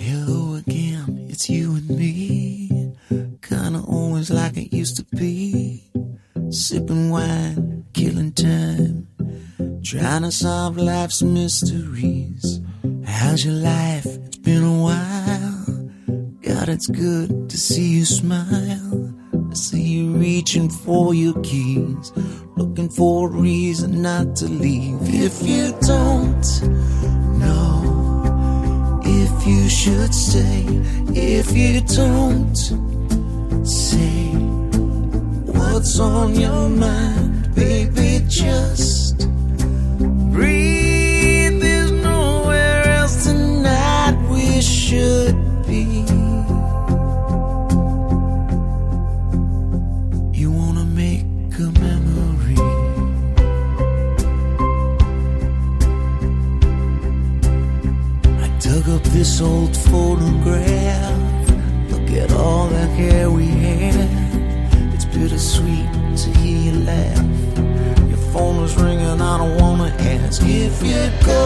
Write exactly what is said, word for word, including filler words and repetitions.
Hello again, it's you and me. Kinda always like it used to be. Sipping wine, killing time, trying to solve life's mysteries. How's your life? It's been a while. God, it's good to see you smile. I see you reaching for your keys, looking for a reason not to leave. If you don't know if you should stay, if you don't say what's on your mind, baby, just breathe. There's nowhere else tonight we should be. You wanna make a memory. I dug up this old photograph. Look at all the hair we had. It's bittersweet to hear you laugh. Your phone was ringing, I don't wanna ask if you'd go